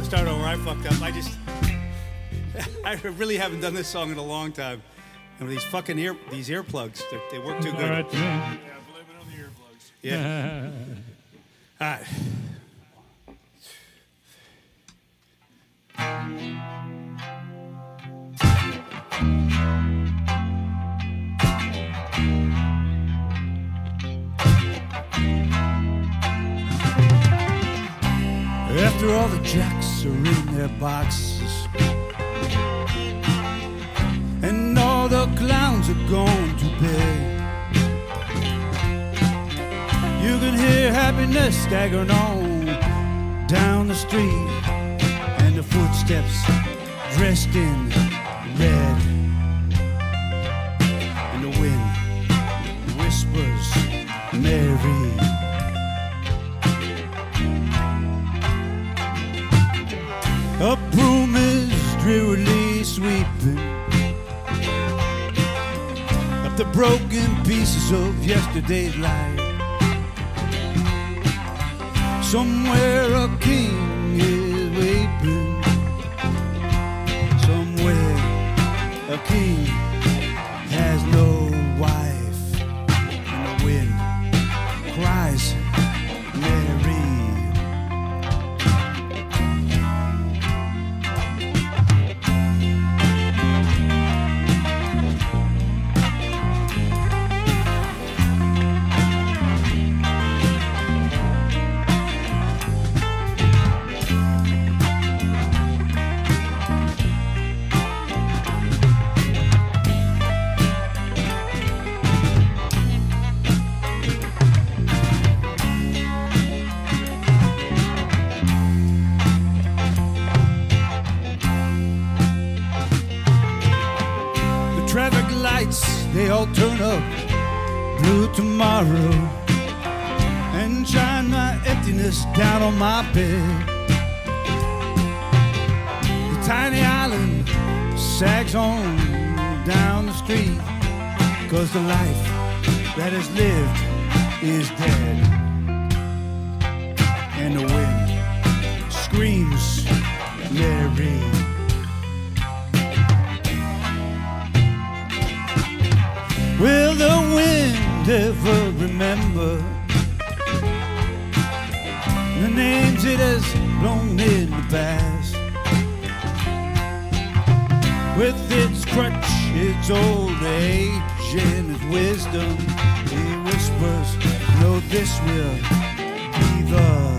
Start over. I fucked up. I really haven't done this song in a long time. And these fucking earplugs, they work too good. All right, yeah, blame it on the earplugs. Yeah. All right. After all the jacks are in their boxes and all the clowns are gone to bed, you can hear happiness staggering on down the street, and the footsteps dressed in red, and the wind whispers Mary. A broom is drearily sweeping up the broken pieces of yesterday's life. Somewhere a king is weeping. Somewhere a king has no wife, and the wind cries Mary. Traffic lights, they all turn up blue tomorrow and shine my emptiness down on my bed. The tiny island sags on down the street, 'cause the life that is lived is dead. And the wind screams Mary. Will the wind ever remember the names it has blown in the past? With its crutch, its old age, and its wisdom, it whispers, no, this will be the